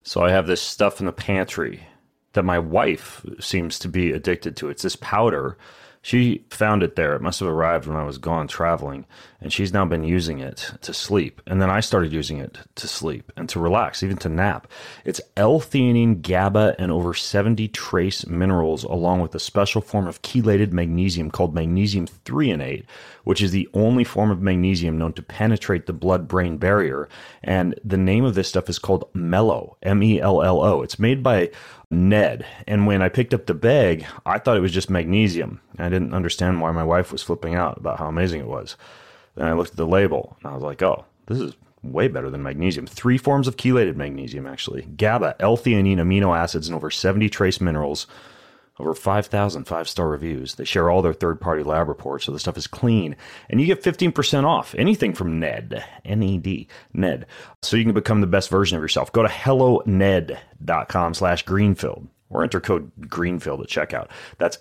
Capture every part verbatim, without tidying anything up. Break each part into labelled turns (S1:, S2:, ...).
S1: So I have this stuff in the pantry that my wife seems to be addicted to. It's this powder. She found it there. It must have arrived when I was gone traveling, and she's now been using it to sleep. And then I started using it to sleep and to relax, even to nap. It's L-theanine, GABA, and over seventy trace minerals, along with a special form of chelated magnesium called magnesium threonate, which is the only form of magnesium known to penetrate the blood-brain barrier. And the name of this stuff is called Mello, M E L L O. It's made by Ned. And when I picked up the bag, I thought it was just magnesium. I didn't understand why my wife was flipping out about how amazing it was. Then I looked at the label and I was like, oh, this is way better than magnesium. Three forms of chelated magnesium, actually. GABA, L-theanine, amino acids, and over seventy trace minerals. Over five thousand five-star reviews. They share all their third-party lab reports, so the stuff is clean. And you get fifteen percent off anything from Ned, N E D, Ned. So you can become the best version of yourself. Go to helloned.com slash Greenfield or enter code Greenfield at checkout. That's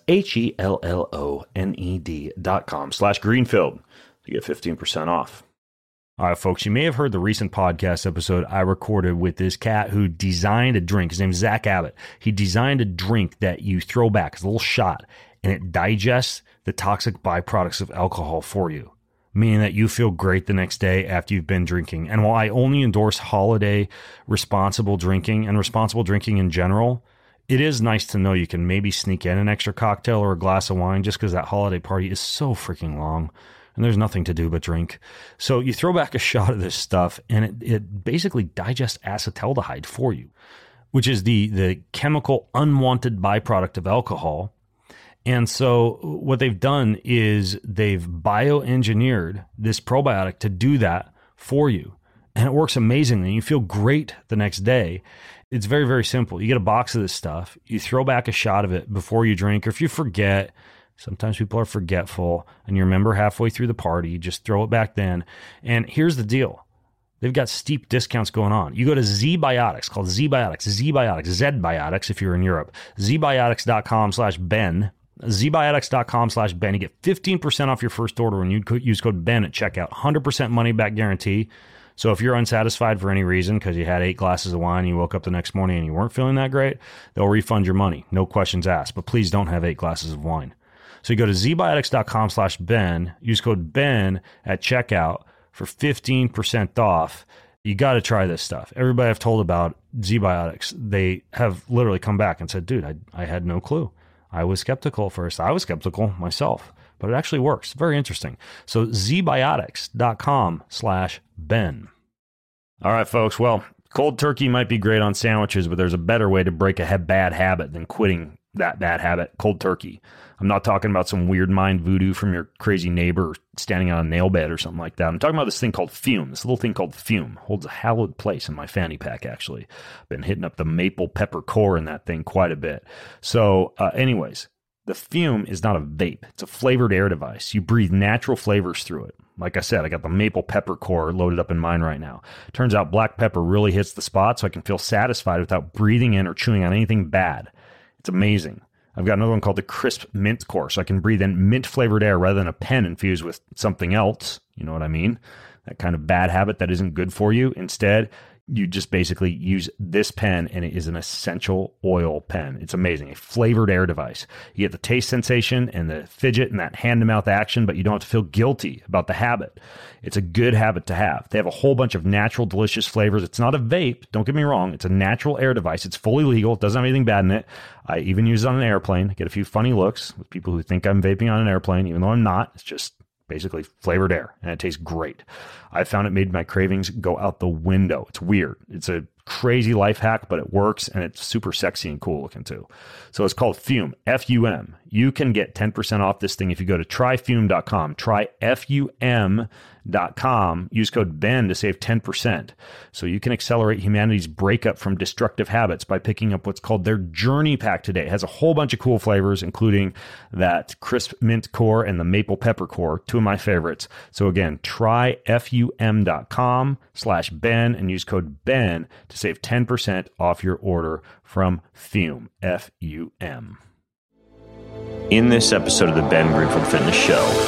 S1: H-E-L-L-O-N-E-D dot com slash Greenfield to get fifteen percent off. All right, folks, you may have heard the recent podcast episode I recorded with this cat who designed a drink. His name is Zach Abbott. He designed a drink that you throw back. It's a little shot, and it digests the toxic byproducts of alcohol for you, meaning that you feel great the next day after you've been drinking. And while I only endorse holiday responsible drinking and responsible drinking in general, it is nice to know you can maybe sneak in an extra cocktail or a glass of wine just because that holiday party is so freaking long. And there's nothing to do but drink. So you throw back a shot of this stuff, and it, it basically digests acetaldehyde for you, which is the, the chemical unwanted byproduct of alcohol. And so what they've done is they've bioengineered this probiotic to do that for you. And it works amazingly. You feel great the next day. It's very, very simple. You get a box of this stuff. You throw back a shot of it before you drink, or if you forget. Sometimes people are forgetful and you remember halfway through the party, you just throw it back then. And here's the deal. They've got steep discounts going on. You go to ZBiotics, called ZBiotics, ZBiotics, ZBiotics if you're in Europe, zbiotics.com slash Ben, zbiotics.com slash Ben. You get fifteen percent off your first order when you use code Ben at checkout, one hundred percent money back guarantee. So if you're unsatisfied for any reason because you had eight glasses of wine and you woke up the next morning and you weren't feeling that great, they'll refund your money. No questions asked. But please don't have eight glasses of wine. So you go to zbiotics.com slash Ben, use code Ben at checkout for fifteen percent off. You got to try this stuff. Everybody I've told about ZBiotics, they have literally come back and said, dude, I, I had no clue. I was skeptical at first. I was skeptical myself, but it actually works. Very interesting. So zbiotics.com slash Ben. All right, folks. Well, cold turkey might be great on sandwiches, but there's a better way to break a bad habit than quitting that bad habit, cold turkey. I'm not talking about some weird mind voodoo from your crazy neighbor standing on a nail bed or something like that. I'm talking about this thing called Fume. This little thing called Fume holds a hallowed place in my fanny pack, actually. Been hitting up the maple pepper core in that thing quite a bit. So uh, anyways, the Fume is not a vape. It's a flavored air device. You breathe natural flavors through it. Like I said, I got the maple pepper core loaded up in mine right now. Turns out black pepper really hits the spot, so I can feel satisfied without breathing in or chewing on anything bad. It's amazing. I've got another one called the Crisp Mint Core, so I can breathe in mint-flavored air rather than a pen infused with something else. You know what I mean? That kind of bad habit that isn't good for you. Instead, you just basically use this pen, and it is an essential oil pen. It's amazing. A flavored air device. You get the taste sensation and the fidget and that hand-to-mouth action, but you don't have to feel guilty about the habit. It's a good habit to have. They have a whole bunch of natural, delicious flavors. It's not a vape. Don't get me wrong. It's a natural air device. It's fully legal. It doesn't have anything bad in it. I even use it on an airplane. I get a few funny looks with people who think I'm vaping on an airplane, even though I'm not. It's just basically flavored air, and it tastes great. I found it made my cravings go out the window. It's weird. It's a crazy life hack, but it works, and it's super sexy and cool looking too. So it's called Fume, F U M. You can get ten percent off this thing if you go to try fume dot com, try F U M dot com, use code Ben to save ten percent. So you can accelerate humanity's breakup from destructive habits by picking up what's called their Journey Pack today. It has a whole bunch of cool flavors, including that Crisp Mint Core and the Maple Pepper Core, two of my favorites. So again, try F U M dot com slash Ben and use code Ben to save ten percent off your order from Fume, F U M. In this episode of the Ben Greenfield Fitness Show,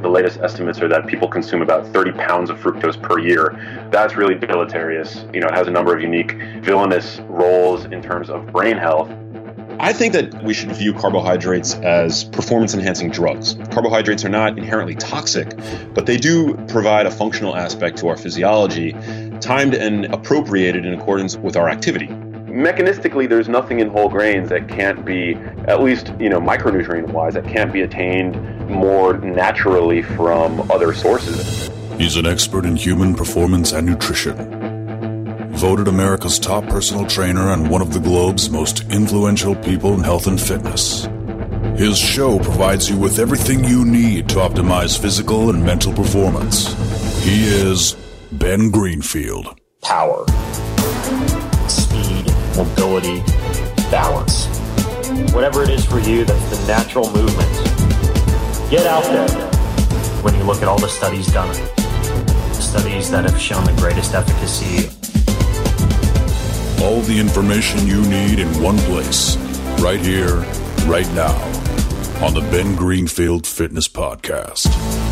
S2: the latest estimates are that people consume about thirty pounds of fructose per year. That's really deleterious. You know, it has a number of unique villainous roles in terms of brain health.
S3: I think that we should view carbohydrates as performance-enhancing drugs. Carbohydrates are not inherently toxic, but they do provide a functional aspect to our physiology, timed and appropriated in accordance with our activity.
S2: Mechanistically, there's nothing in whole grains that can't be, at least, you know, micronutrient-wise, that can't be attained more naturally from other sources.
S4: He's an expert in human performance and nutrition. Voted America's top personal trainer and one of the globe's most influential people in health and fitness. His show provides you with everything you need to optimize physical and mental performance. He is Ben Greenfield.
S1: Power, speed, mobility, balance. Whatever it is for you, that's the natural movement. Get out there. When you look at all the studies done, studies that have shown the greatest efficacy.
S4: All the information you need in one place, right here, right now, on the Ben Greenfield Fitness Podcast.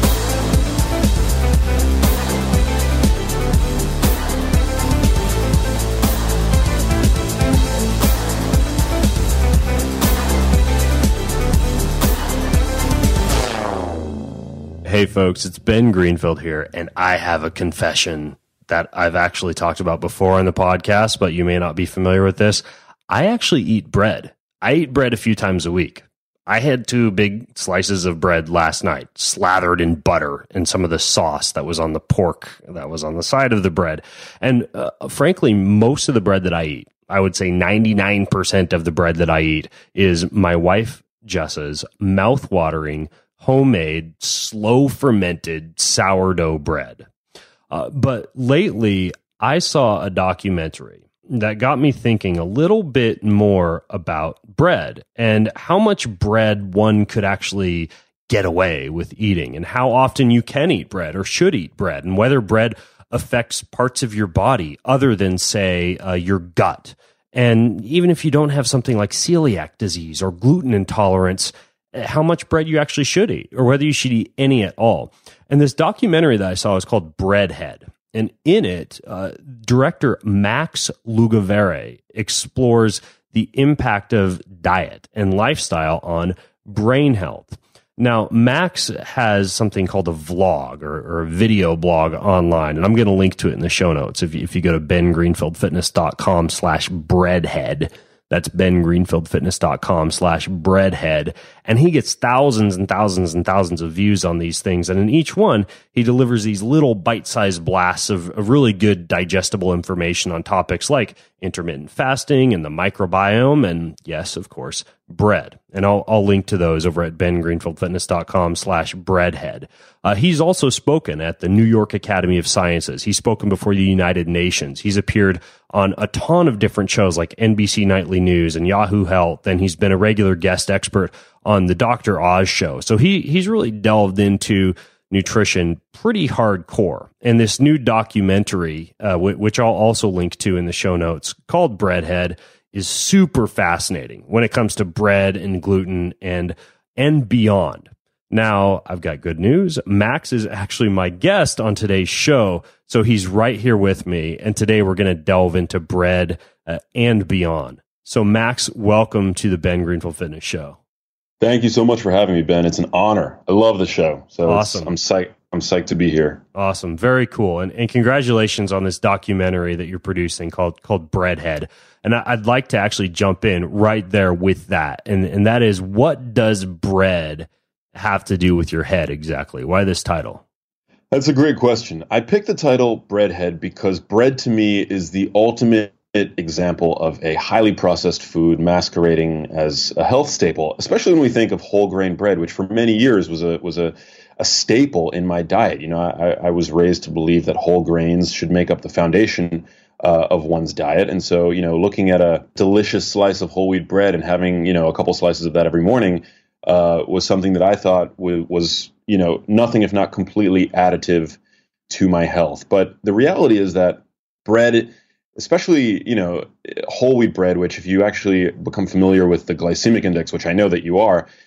S1: Hey folks, it's Ben Greenfield here, and I have a confession that I've actually talked about before on the podcast, but you may not be familiar with this. I actually eat bread. I eat bread a few times a week. I had two big slices of bread last night, slathered in butter and some of the sauce that was on the pork that was on the side of the bread. And uh, frankly, most of the bread that I eat, I would say ninety-nine percent of the bread that I eat is my wife Jessa's mouth-watering, homemade, slow-fermented sourdough bread. Uh, but lately, I saw a documentary that got me thinking a little bit more about bread and how much bread one could actually get away with eating and how often you can eat bread or should eat bread and whether bread affects parts of your body other than, say, uh, your gut. And even if you don't have something like celiac disease or gluten intolerance, how much bread you actually should eat or whether you should eat any at all. And this documentary that I saw is called Breadhead. And in it, uh, director Max Lugavere explores the impact of diet and lifestyle on brain health. Now, Max has something called a vlog or, or a video blog online, and I'm going to link to it in the show notes. If you, if you go to bengreenfieldfitness.com slash breadhead, that's bengreenfieldfitness.com slash breadhead. And he gets thousands and thousands and thousands of views on these things. And in each one, he delivers these little bite-sized blasts of, of really good digestible information on topics like intermittent fasting and the microbiome. And yes, of course, bread. And I'll, I'll link to those over at bengreenfieldfitness.com slash breadhead. Uh, he's also spoken at the New York Academy of Sciences. He's spoken before the United Nations. He's appeared on a ton of different shows like N B C Nightly News and Yahoo Health. And he's been a regular guest expert on the Doctor Oz show. So he he's really delved into nutrition pretty hardcore. And this new documentary, uh, w- which I'll also link to in the show notes, called Breadhead, is super fascinating when it comes to bread and gluten and and beyond. Now, I've got good news. Max is actually my guest on today's show, so he's right here with me. And today we're going to delve into bread uh, and beyond. So, Max, welcome to the Ben Greenfield Fitness Show.
S3: Thank you so much for having me, Ben. It's an honor. I love the show. So
S1: awesome.
S3: I'm psyched. I'm psyched to be here.
S1: Awesome. Very cool. And, and congratulations on this documentary that you're producing called called Breadhead. And I, I'd like to actually jump in right there with that. And, and that is, what does bread have to do with your head exactly? Why this title?
S3: That's a great question. I picked the title Breadhead because bread to me is the ultimate example of a highly processed food masquerading as a health staple, especially when we think of whole grain bread, which for many years was a was a, a staple in my diet. You know, I, I was raised to believe that whole grains should make up the foundation uh, of one's diet. And so, you know, looking at a delicious slice of whole wheat bread and having, you know, a couple slices of that every morning uh, was something that I thought was, was, you know, nothing if not completely additive to my health. But the reality is that bread, especially, you know, whole wheat bread, which if you actually become familiar with the glycemic index, which I know that you are,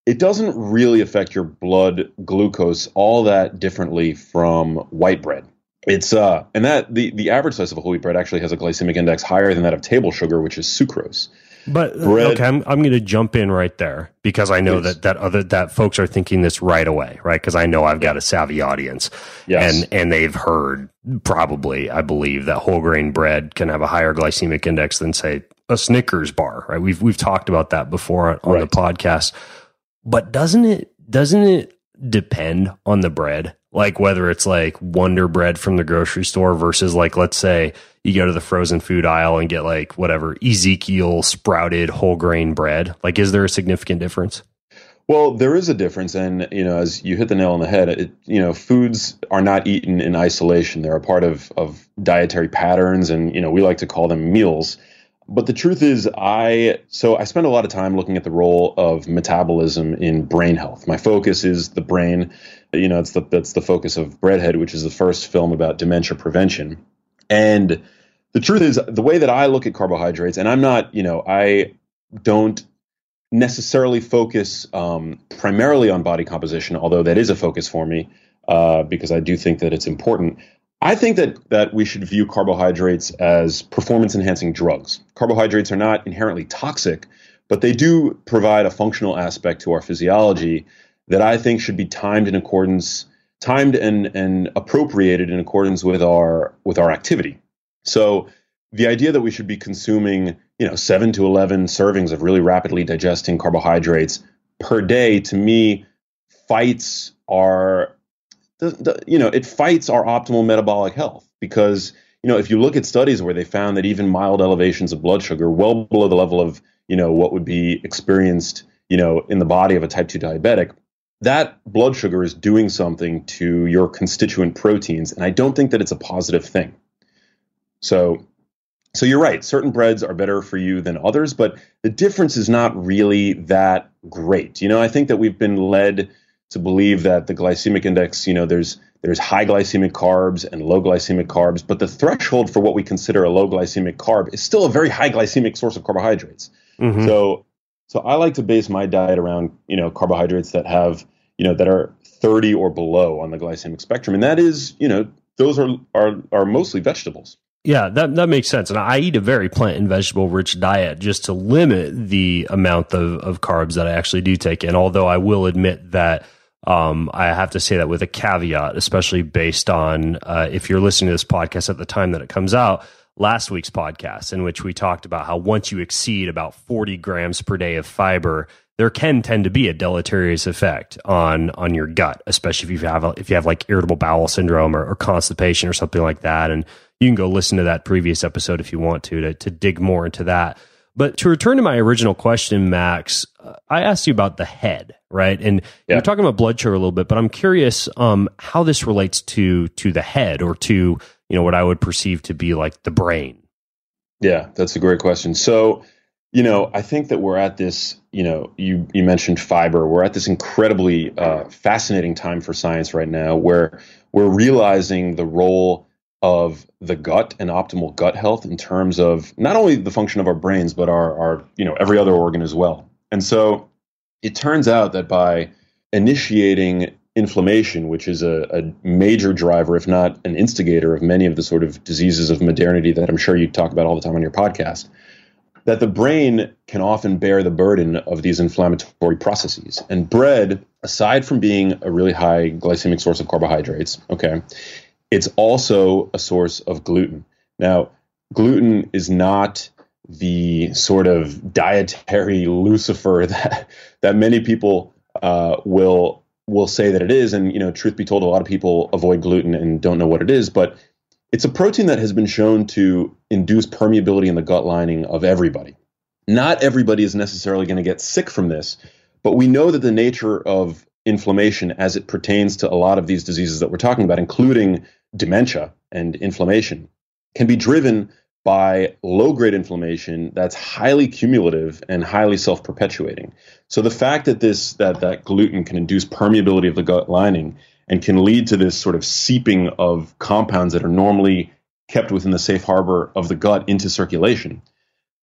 S3: it doesn't really affect your blood glucose all that differently from white bread. It's uh, and that the, the average size of a whole wheat bread actually has a glycemic index higher than that of table sugar, which is sucrose.
S1: But bread, okay, I'm I'm going to jump in right there because I know please. that that other that folks are thinking this right away, right? Because I know I've got a savvy audience, yes. and and they've heard probably, I believe, that whole grain bread can have a higher glycemic index than, say, a Snickers bar, right? We've we've talked about that before on, on right. the podcast. But doesn't it doesn't it depend on the bread? Like whether it's like Wonder Bread from the grocery store versus like, let's say you go to the frozen food aisle and get like whatever Ezekiel sprouted whole grain bread. Like, is there a significant difference?
S3: Well, there is a difference. And, you know, as you hit the nail on the head, it, you know, foods are not eaten in isolation. They're a part of, of dietary patterns. And, you know, we like to call them meals. But the truth is, I so I spend a lot of time looking at the role of metabolism in brain health. My focus is the brain. You know, it's the that's the focus of Breadhead, which is the first film about dementia prevention. And the truth is, the way that I look at carbohydrates, and I'm not, you know, I don't necessarily focus um, primarily on body composition, although that is a focus for me uh, because I do think that it's important. I think that that we should view carbohydrates as performance-enhancing drugs. Carbohydrates are not inherently toxic, but they do provide a functional aspect to our physiology that I think should be timed in accordance, timed and and appropriated in accordance with our with our activity. So the idea that we should be consuming, you know, seven to eleven servings of really rapidly digesting carbohydrates per day, to me, fights our The, the, you know, it fights our optimal metabolic health because, you know, if you look at studies where they found that even mild elevations of blood sugar, well below the level of, you know, what would be experienced, you know, in the body of a type two diabetic, that blood sugar is doing something to your constituent proteins. And I don't think that it's a positive thing. So, so you're right. Certain breads are better for you than others, but the difference is not really that great. You know, I think that we've been led to believe that the glycemic index, you know, there's there's high glycemic carbs and low glycemic carbs, but the threshold for what we consider a low glycemic carb is still a very high glycemic source of carbohydrates. Mm-hmm. So so I like to base my diet around, you know, carbohydrates that have, you know, that are thirty or below on the glycemic spectrum. And that is, you know, those are are are mostly vegetables.
S1: Yeah, that that makes sense. And I eat a very plant and vegetable rich diet just to limit the amount of, of carbs that I actually do take in. Although I will admit that Um, I have to say that with a caveat, especially based on uh, if you're listening to this podcast at the time that it comes out, last week's podcast, in which we talked about how once you exceed about forty grams per day of fiber, there can tend to be a deleterious effect on on your gut, especially if you have a, if you have like irritable bowel syndrome or, or constipation or something like that. And you can go listen to that previous episode if you want to to, to dig more into that. But to return to my original question, Max, uh, I asked you about the head, right? And yeah. You're talking about blood sugar a little bit, but I'm curious um, how this relates to to the head or to, you know, what I would perceive to be like the brain.
S3: Yeah, that's a great question. So, you know, I think that we're at this, you know, you, you mentioned fiber. We're at this incredibly uh, fascinating time for science right now where we're realizing the role of the gut and optimal gut health in terms of not only the function of our brains, but our, our, you know, every other organ as well. And so it turns out that by initiating inflammation, which is a, a major driver, if not an instigator of many of the sort of diseases of modernity that I'm sure you talk about all the time on your podcast, that the brain can often bear the burden of these inflammatory processes. And bread, aside from being a really high glycemic source of carbohydrates, okay, it's also a source of gluten. Now, gluten is not the sort of dietary Lucifer that that many people uh, will will say that it is. And, you know, truth be told, a lot of people avoid gluten and don't know what it is. But it's a protein that has been shown to induce permeability in the gut lining of everybody. Not everybody is necessarily going to get sick from this, but we know that the nature of inflammation as it pertains to a lot of these diseases that we're talking about, including dementia and inflammation, can be driven by low-grade inflammation that's highly cumulative and highly self-perpetuating. So the fact that this that that gluten can induce permeability of the gut lining and can lead to this sort of seeping of compounds that are normally kept within the safe harbor of the gut into circulation,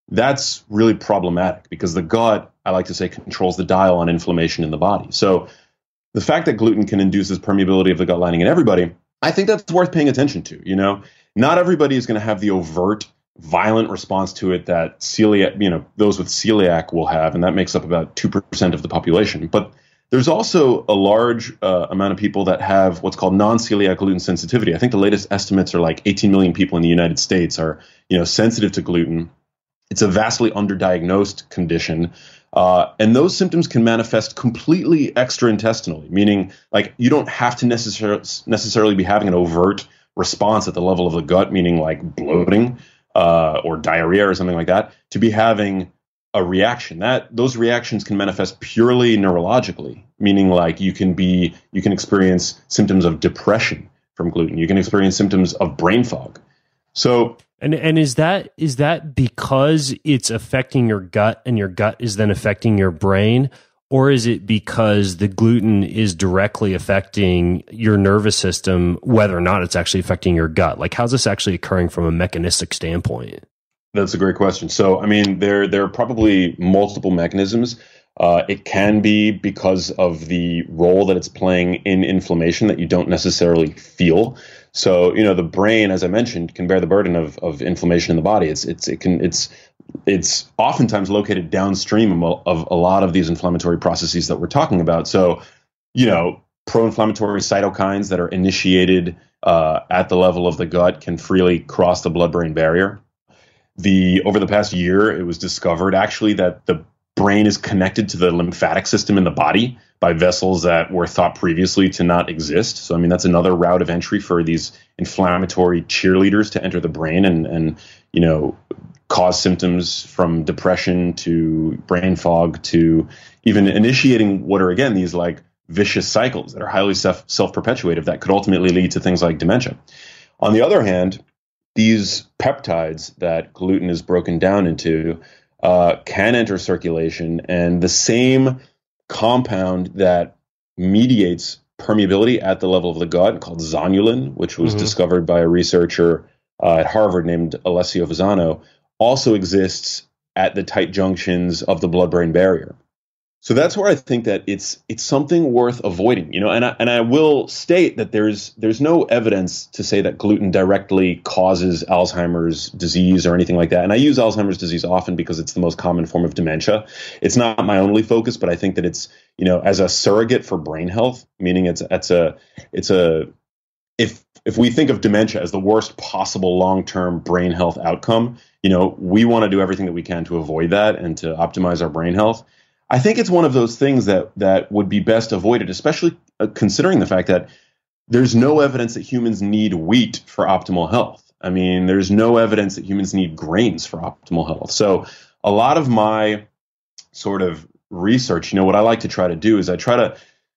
S3: that's really problematic because the gut, I like to say, controls the dial on inflammation in the body. So the fact that gluten can induce this permeability of the gut lining in everybody, I think that's worth paying attention to. You know, not everybody is going to have the overt, violent response to it that celiac, you know, those with celiac will have, and that makes up about two percent of the population. But there's also a large uh, amount of people that have what's called non-celiac gluten sensitivity. I think the latest estimates are like eighteen million people in the United States are, you know, sensitive to gluten. It's a vastly underdiagnosed condition. Uh, and those symptoms can manifest completely extraintestinally, meaning like you don't have to necessar- necessarily be having an overt response at the level of the gut, meaning like bloating uh, or diarrhea or something like that, to be having a reaction. That those reactions can manifest purely neurologically, meaning like you can be you can experience symptoms of depression from gluten. You can experience symptoms of brain fog. So
S5: And and is that is that because it's affecting your gut and your gut is then affecting your brain, or is it because the gluten is directly affecting your nervous system, whether or not it's actually affecting your gut? Like, how's this actually occurring from a mechanistic standpoint?
S3: That's a great question. So, I mean, there there are probably multiple mechanisms. Uh, it can be because of the role that it's playing in inflammation that you don't necessarily feel. So, you know, the brain, as I mentioned, can bear the burden of, of inflammation in the body. It's it's it can it's it's oftentimes located downstream of a lot of these inflammatory processes that we're talking about. So, you know, pro-inflammatory cytokines that are initiated uh, at the level of the gut can freely cross the blood-brain barrier. The over the past year, it was discovered actually that the brain is connected to the lymphatic system in the body by vessels that were thought previously to not exist. So, I mean, that's another route of entry for these inflammatory cheerleaders to enter the brain and, and you know, cause symptoms from depression to brain fog to even initiating what are, again, these like vicious cycles that are highly self, self-perpetuative that could ultimately lead to things like dementia. On the other hand, these peptides that gluten is broken down into uh, can enter circulation, and the same compound that mediates permeability at the level of the gut, called zonulin, which was mm-hmm. discovered by a researcher uh, at Harvard named Alessio Fasano, also exists at the tight junctions of the blood-brain barrier. So that's where I think that it's it's something worth avoiding, you know. And I, and I will state that there's there's no evidence to say that gluten directly causes Alzheimer's disease or anything like that. And I use Alzheimer's disease often because it's the most common form of dementia. It's not my only focus, but I think that it's, you know, as a surrogate for brain health, meaning it's it's a it's a if if we think of dementia as the worst possible long-term brain health outcome, you know, we want to do everything that we can to avoid that and to optimize our brain health. I think it's one of those things that that would be best avoided, especially uh, considering the fact that there's no evidence that humans need wheat for optimal health. I mean, there's no evidence that humans need grains for optimal health. So a lot of my sort of research, you know, what I like to try to do is I try to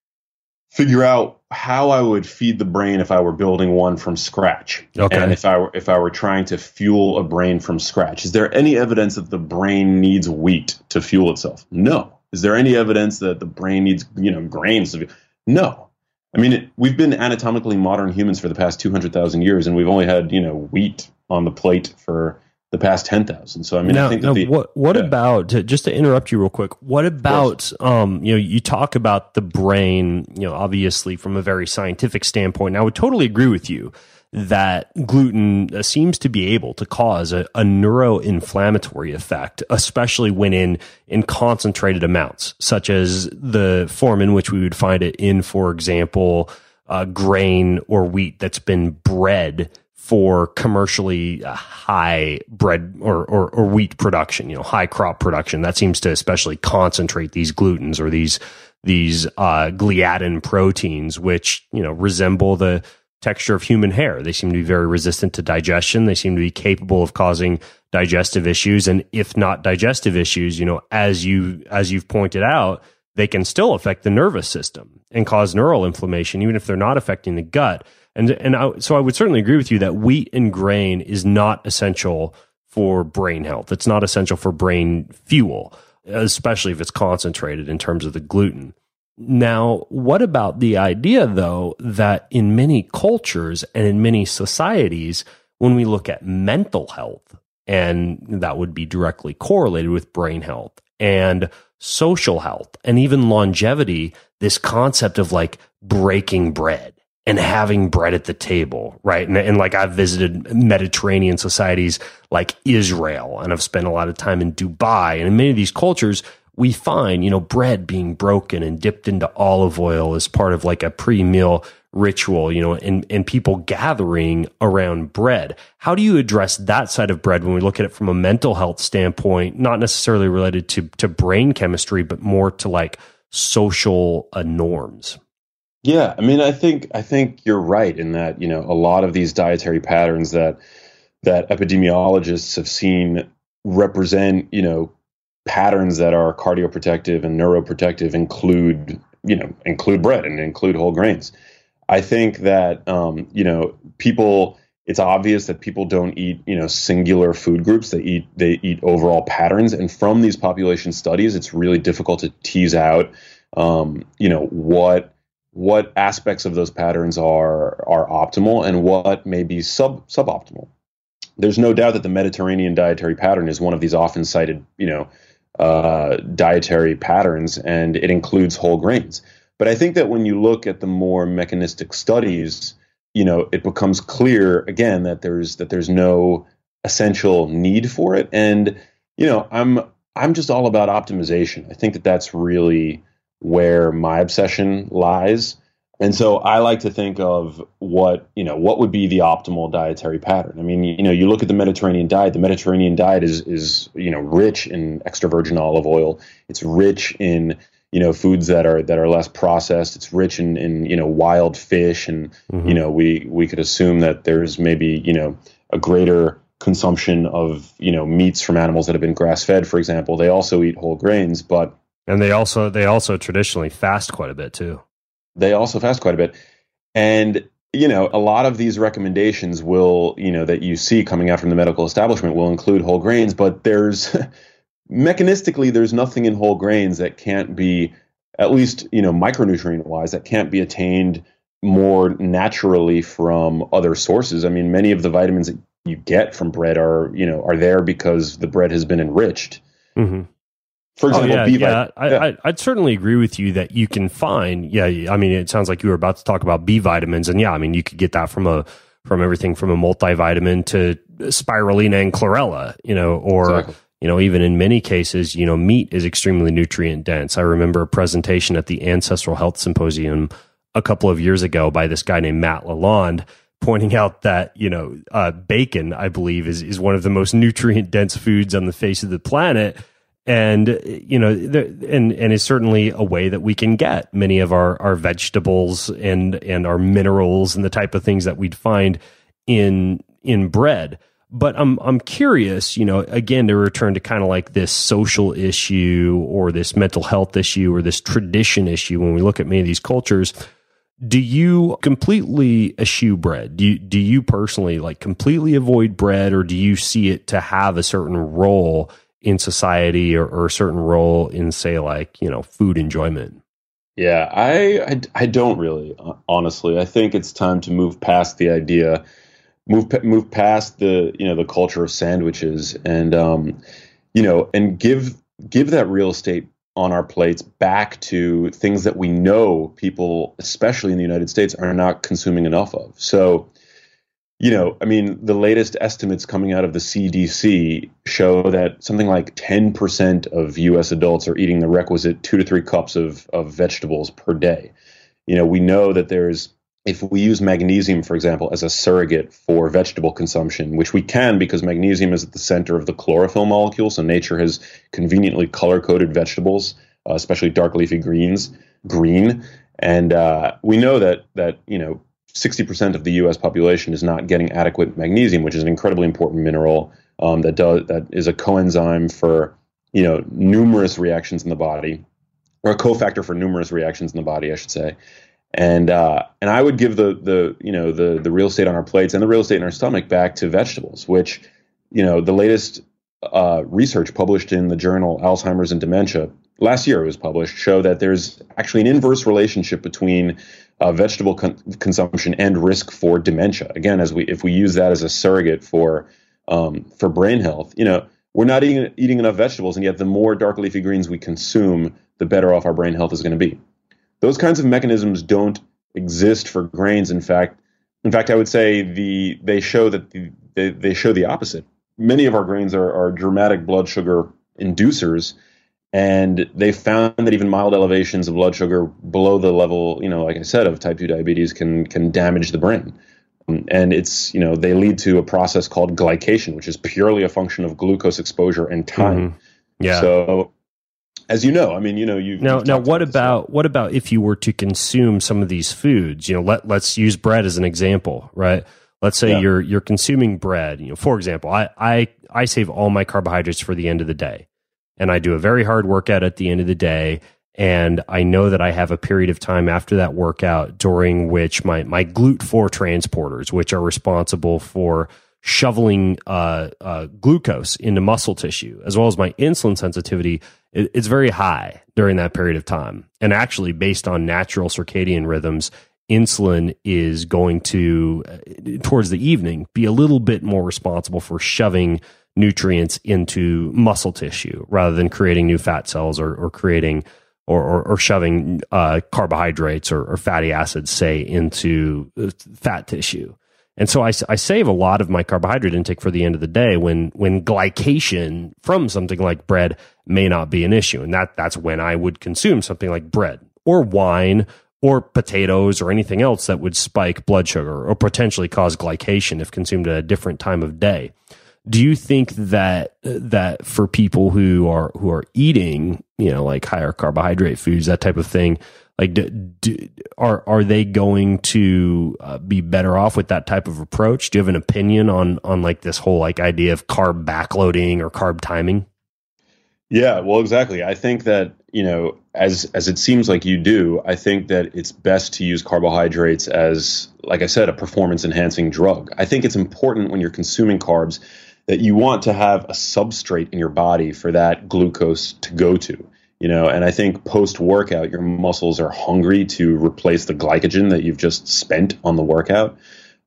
S3: figure out how I would feed the brain if I were building one from scratch. Okay. And if I were if I were trying to fuel a brain from scratch. Is there any evidence that the brain needs wheat to fuel itself? No. Is there any evidence that the brain needs, you know, grains to fuel? No. I mean, it, we've been anatomically modern humans for the past two hundred thousand years, and we've only had, you know, wheat on the plate for the past ten thousand. So, I mean,
S5: now,
S3: I think that
S5: now
S3: the,
S5: what, what
S3: yeah.
S5: about, to, just to interrupt you real quick, what about, um, you know, you talk about the brain, you know, obviously from a very scientific standpoint, and I would totally agree with you that gluten uh, seems to be able to cause a, a neuroinflammatory effect, especially when in, in concentrated amounts, such as the form in which we would find it in, for example, uh, grain or wheat that's been bred for commercially high bread or, or, or wheat production, you know, high crop production. That seems to especially concentrate these glutens or these, these, uh, gliadin proteins, which, you know, resemble the texture of human hair. They seem to be very resistant to digestion. They seem to be capable of causing digestive issues. And if not digestive issues, you know, as you, as you've pointed out, they can still affect the nervous system and cause neural inflammation, even if they're not affecting the gut. And and I, so I would certainly agree with you that wheat and grain is not essential for brain health. It's not essential for brain fuel, especially if it's concentrated in terms of the gluten. Now, what about the idea, though, that in many cultures and in many societies, when we look at mental health, and that would be directly correlated with brain health and social health and even longevity. This concept of like breaking bread and having bread at the table, right? And, and like I've visited Mediterranean societies like Israel, and I've spent a lot of time in Dubai. And in many of these cultures, we find, you know, bread being broken and dipped into olive oil as part of like a pre-meal ritual, you know, and, and people gathering around bread. How do you address that side of bread when we look at it from a mental health standpoint, not necessarily related to, to brain chemistry, but more to like social uh, norms?
S3: Yeah, I mean, I think I think you're right in that, you know, a lot of these dietary patterns that that epidemiologists have seen represent, you know, patterns that are cardioprotective and neuroprotective include, you know, include bread and include whole grains. I think that, um, you know, people, it's obvious that people don't eat, you know, singular food groups. They eat, they eat overall patterns. And from these population studies, it's really difficult to tease out, um, you know, what, what aspects of those patterns are, are optimal and what may be sub, suboptimal. There's no doubt that the Mediterranean dietary pattern is one of these often cited, you know, uh, dietary patterns, and it includes whole grains. But I think that when you look at the more mechanistic studies, you know, it becomes clear again that there's that there's no essential need for it. And, you know, I'm I'm just all about optimization. I think that that's really where my obsession lies. And so I like to think of what, you know, what would be the optimal dietary pattern. I mean, you know, you look at the Mediterranean diet, the Mediterranean diet is, is, you know, rich in extra virgin olive oil. It's rich in, you know, foods that are, that are less processed. It's rich in, in, you know, wild fish. And, mm-hmm. you know, we, we could assume that there's maybe, you know, a greater consumption of, you know, meats from animals that have been grass fed, for example. They also eat whole grains, but.
S5: And they also, they also traditionally fast quite a bit too.
S3: They also fast quite a bit. And, you know, a lot of these recommendations will, you know, that you see coming out from the medical establishment will include whole grains, but there's mechanistically, there's nothing in whole grains that can't be, at least, you know, micronutrient wise, that can't be attained more naturally from other sources. I mean, many of the vitamins that you get from bread are, you know, are there because the bread has been enriched.
S5: Mm-hmm.
S3: For example,
S5: oh, yeah,
S3: B
S5: yeah.
S3: vitamin.
S5: I,
S3: yeah.
S5: I, I'd certainly agree with you that you can find, yeah, I mean, it sounds like you were about to talk about B vitamins, and yeah, I mean, you could get that from a, from everything from a multivitamin to spirulina and chlorella, you know, or, exactly. you know, even in many cases, you know, meat is extremely nutrient dense. I remember a presentation at the Ancestral Health Symposium a couple of years ago by this guy named Matt Lalonde, pointing out that, you know, uh, bacon, I believe, is, is one of the most nutrient dense foods on the face of the planet. And, you know, there, and, and is certainly a way that we can get many of our, our vegetables and, and our minerals and the type of things that we'd find in, in bread. But I'm, I'm curious, you know, again, to return to kind of like this social issue or this mental health issue or this tradition issue. When we look at many of these cultures, do you completely eschew bread? Do you, do you personally like completely avoid bread, or do you see it to have a certain role in society, or, or a certain role in, say, like, you know, food enjoyment?
S3: Yeah, I, I, I don't really, honestly. I think it's time to move past the idea, move move past the, you know, the culture of sandwiches, and um, you know, and give give that real estate on our plates back to things that we know people, especially in the United States, are not consuming enough of. So, you know, I mean, the latest estimates coming out of the C D C show that something like ten percent of U S adults are eating the requisite two to three cups of, of vegetables per day. You know, we know that there's, if we use magnesium, for example, as a surrogate for vegetable consumption, which we can because magnesium is at the center of the chlorophyll molecule. So nature has conveniently color-coded vegetables, uh, especially dark leafy greens, green. And uh, we know that, that, you know, sixty percent of the U S population is not getting adequate magnesium, which is an incredibly important mineral um, that does that is a coenzyme for, you know, numerous reactions in the body, or a cofactor for numerous reactions in the body, I should say. And uh, and I would give the the you know the the real estate on our plates and the real estate in our stomach back to vegetables, which, you know, the latest uh, research published in the journal Alzheimer's and Dementia last year, it was published, show that there's actually an inverse relationship between uh, vegetable con- consumption and risk for dementia. Again, as we if we use that as a surrogate for um, for brain health. You know, we're not eating, eating enough vegetables, and yet the more dark leafy greens we consume, the better off our brain health is going to be. Those kinds of mechanisms don't exist for grains. In fact, in fact, I would say the they show that the, they, they show the opposite. Many of our grains are, are dramatic blood sugar inducers, and they found that even mild elevations of blood sugar below the level, you know, like I said, of type two diabetes can can damage the brain. And it's, you know, they lead to a process called glycation, which is purely a function of glucose exposure and time.
S5: Mm-hmm. Yeah.
S3: So, as you know, I mean, you know, you
S5: now now what about what about if you were to consume some of these foods? You know, let let's use bread as an example, right? Let's say yeah. you're you're consuming bread. You know, for example, I I I save all my carbohydrates for the end of the day, and I do a very hard workout at the end of the day. And I know that I have a period of time after that workout during which my, my G L U T four transporters, which are responsible for shoveling uh, uh, glucose into muscle tissue, as well as my insulin sensitivity, it, it's very high during that period of time. And actually, based on natural circadian rhythms, insulin is going to, uh, towards the evening, be a little bit more responsible for shoving nutrients into muscle tissue rather than creating new fat cells or, or creating Or, or, or shoving uh, carbohydrates or, or fatty acids, say, into fat tissue. And so I, I save a lot of my carbohydrate intake for the end of the day when when glycation from something like bread may not be an issue. And that that's when I would consume something like bread or wine or potatoes or anything else that would spike blood sugar or potentially cause glycation if consumed at a different time of day. Do you think that that for people who are who are eating, you know, like higher carbohydrate foods, that type of thing, like do, do, are are they going to uh, be better off with that type of approach? Do you have an opinion on on like this whole like idea of carb backloading or carb timing?
S3: Yeah, well, exactly. I think that, you know, as as it seems like you do, I think that it's best to use carbohydrates as, like I said, a performance enhancing drug. I think it's important when you're consuming carbs that you want to have a substrate in your body for that glucose to go to, you know, and I think post-workout, your muscles are hungry to replace the glycogen that you've just spent on the workout.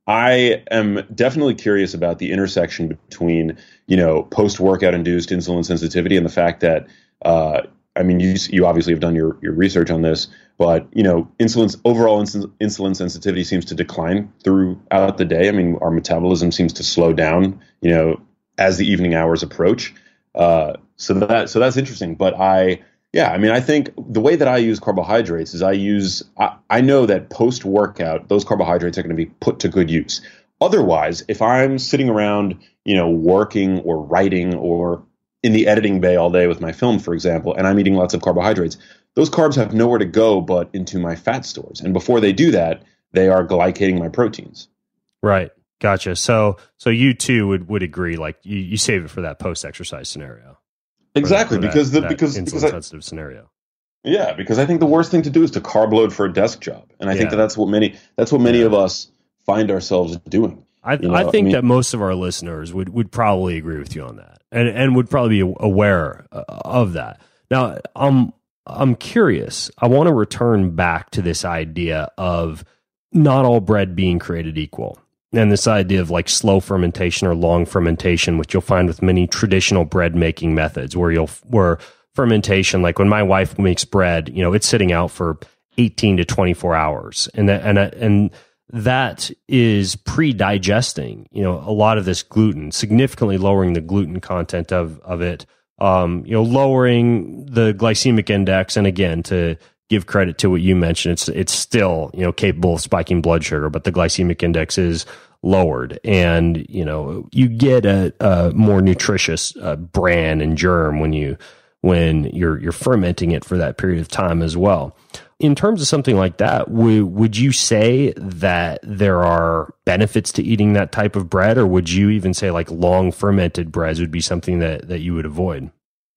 S3: I am definitely curious about the intersection between, you know, post-workout induced insulin sensitivity and the fact that, uh, I mean, you you obviously have done your, your research on this, but, you know, insulin's overall insulin, insulin sensitivity seems to decline throughout the day. I mean, our metabolism seems to slow down, you know, as the evening hours approach. Uh, so that so that's interesting. But I, yeah, I mean, I think the way that I use carbohydrates is I use, I, I know that post-workout, those carbohydrates are going to be put to good use. Otherwise, if I'm sitting around, you know, working or writing or in the editing bay all day with my film, for example, and I'm eating lots of carbohydrates, those carbs have nowhere to go but into my fat stores. And before they do that, they are glycating my proteins.
S5: Right. Gotcha. So, so you too would, would agree, like you, you save it for that post-exercise scenario.
S3: Exactly,
S5: that,
S3: because
S5: that,
S3: the because
S5: insulin sensitive scenario.
S3: Yeah, because I think the worst thing to do is to carb load for a desk job, and I yeah. think that that's what many that's what many yeah. of us find ourselves doing.
S5: I, you know, I think I mean, that most of our listeners would, would probably agree with you on that, and and would probably be aware of that. Now, I'm I'm curious. I want to return back to this idea of not all bread being created equal. And this idea of like slow fermentation or long fermentation, which you'll find with many traditional bread making methods, where you'll where fermentation, like when my wife makes bread, you know, it's sitting out for eighteen to twenty-four hours, and that, and and that is pre-digesting, you know, a lot of this gluten, significantly lowering the gluten content of of it, um, you know, lowering the glycemic index, and again to give credit to what you mentioned, it's it's still, you know, capable of spiking blood sugar, but the glycemic index is lowered, and you know you get a, a more nutritious uh, bran and germ when you when you're you're fermenting it for that period of time as well. In terms of something like that, would would you say that there are benefits to eating that type of bread, or would you even say like long fermented breads would be something that that you would avoid?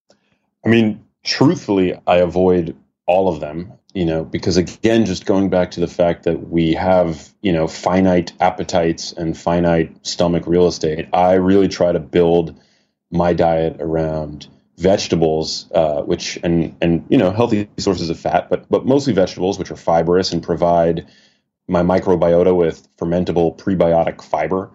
S3: I mean, truthfully, I avoid all of them, you know, because again, just going back to the fact that we have, you know, finite appetites and finite stomach real estate, I really try to build my diet around vegetables, uh, which and and you know, healthy sources of fat, but but mostly vegetables, which are fibrous and provide my microbiota with fermentable prebiotic fiber.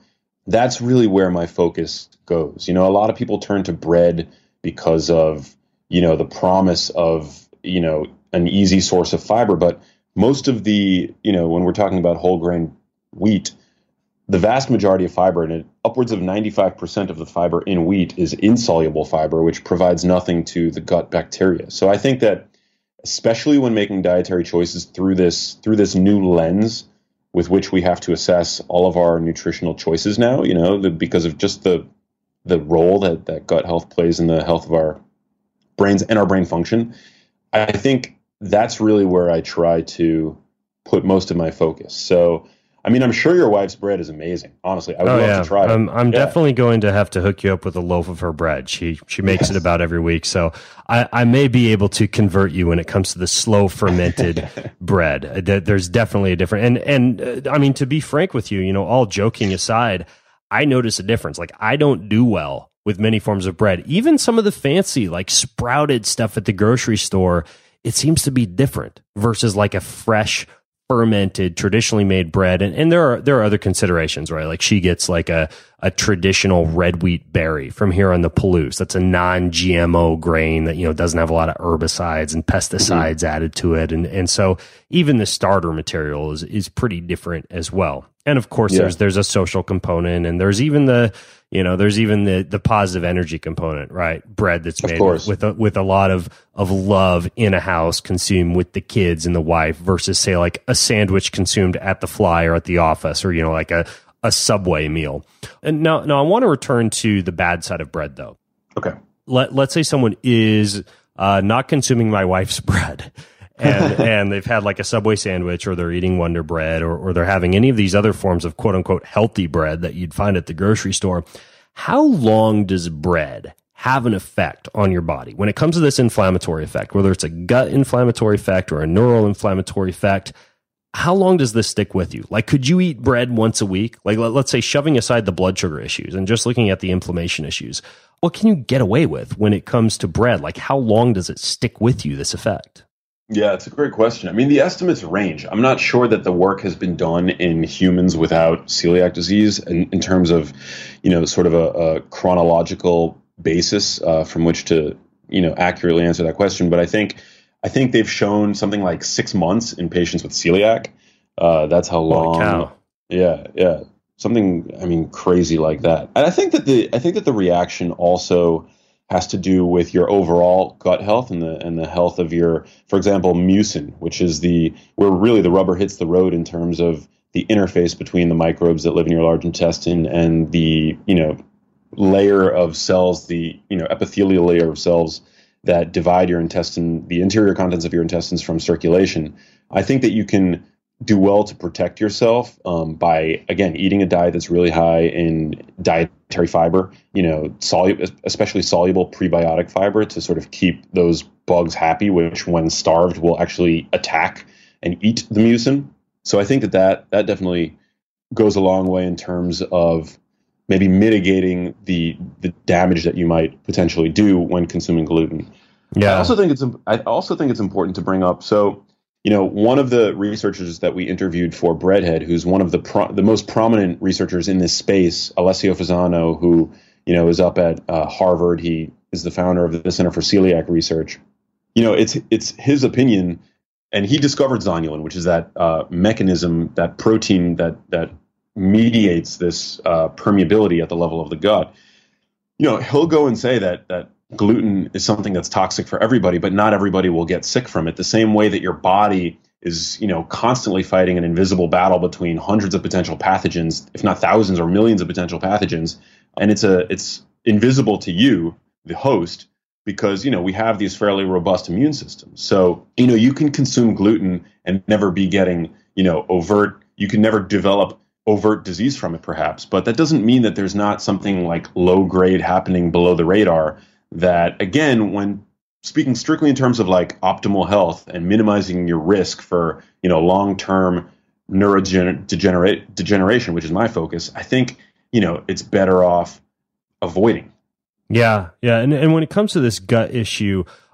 S3: that's really where my focus goes. You know, a lot of people turn to bread because of, you know, the promise of, you know, an easy source of fiber. But most of the, you know, when we're talking about whole grain wheat, the vast majority of fiber in it, upwards of ninety-five percent of the fiber in wheat is insoluble fiber, which provides nothing to the gut bacteria. So I think that especially when making dietary choices through this, through this new lens with which we have to assess all of our nutritional choices now, you know, the, because of just the, the role that, that gut health plays in the health of our brains and our brain function, I think that's really where I try to put most of my focus. So, I mean, I'm sure your wife's bread is amazing. Honestly, I would
S5: oh,
S3: love
S5: yeah.
S3: to try it.
S5: I'm, I'm
S3: yeah.
S5: definitely going to have to hook you up with a loaf of her bread. She she makes yes. it about every week, so I, I may be able to convert you when it comes to the slow fermented bread. There's definitely a difference. And and uh, I mean, to be frank with you, you know, all joking aside, I notice a difference. Like, I don't do well with many forms of bread. Even some of the fancy, like sprouted stuff at the grocery store, it seems to be different versus like a fresh, fermented, traditionally made bread. And, and there are there are other considerations, right? Like, she gets like a, a traditional red wheat berry from here on the Palouse. That's a non-G M O grain that, you know, doesn't have a lot of herbicides and pesticides mm-hmm. added to it. And and so even the starter material is is pretty different as well. And of course, yeah. there's there's a social component, and there's even the you know there's even the the positive energy component, right? Bread that's made with with a, with a lot of of love in a house, consumed with the kids and the wife, versus say like a sandwich consumed at the Fly or at the office, or you know like a a Subway meal. And now now I want to return to the bad side of bread, though.
S3: Okay.
S5: Let let's say someone is uh, not consuming my wife's bread. and and they've had like a Subway sandwich, or they're eating Wonder Bread, or, or they're having any of these other forms of quote unquote healthy bread that you'd find at the grocery store. How long does bread have an effect on your body when it comes to this inflammatory effect, whether it's a gut inflammatory effect or a neural inflammatory effect? How long does this stick with you? Like, could you eat bread once a week? Like, let's say, shoving aside the blood sugar issues and just looking at the inflammation issues, what can you get away with when it comes to bread? Like, how long does it stick with you, this effect?
S3: Yeah, it's a great question. I mean, the estimates range. I'm not sure that the work has been done in humans without celiac disease in, in terms of, you know, sort of a, a chronological basis uh, from which to, you know, accurately answer that question. But I think I think they've shown something like six months in patients with celiac. Uh, that's how long.
S5: Holy cow.
S3: Yeah, yeah, something. I mean, crazy like that. And I think that the I think that the reaction also has to do with your overall gut health and the and the health of your, for example, mucin, which is the where really the rubber hits the road in terms of the interface between the microbes that live in your large intestine and the, you know, layer of cells, the, you know, epithelial layer of cells that divide your intestine, the interior contents of your intestines from circulation. I think that you can do well to protect yourself um, by, again, eating a diet that's really high in dietary fiber, you know, solu- especially soluble prebiotic fiber to sort of keep those bugs happy, which when starved will actually attack and eat the mucin. So I think that that, that definitely goes a long way in terms of maybe mitigating the the damage that you might potentially do when consuming gluten.
S5: Yeah.
S3: I also think it's I also think it's important to bring up. So, you know, one of the researchers that we interviewed for Breadhead, who's one of the pro- the most prominent researchers in this space, Alessio Fasano, who, you know, is up at uh, Harvard. He is the founder of the Center for Celiac Research. You know, it's it's his opinion, and he discovered zonulin, which is that uh, mechanism, that protein that that mediates this uh, permeability at the level of the gut. You know, he'll go and say that that gluten is something that's toxic for everybody, but not everybody will get sick from it. The same way that your body is, you know, constantly fighting an invisible battle between hundreds of potential pathogens, if not thousands or millions of potential pathogens, and it's a it's invisible to you, the host, because, you know, we have these fairly robust immune systems. So, you know, you can consume gluten and never be getting, you know, overt. You can never develop overt disease from it, perhaps, but that doesn't mean that there's not something like low grade happening below the radar that, again, when speaking strictly in terms of like optimal health and minimizing your risk for, you know, long-term neurodegenerate degeneration, which is my focus, I think, you know, it's better off avoiding.
S5: Yeah. Yeah. And, and when it comes to this gut issue,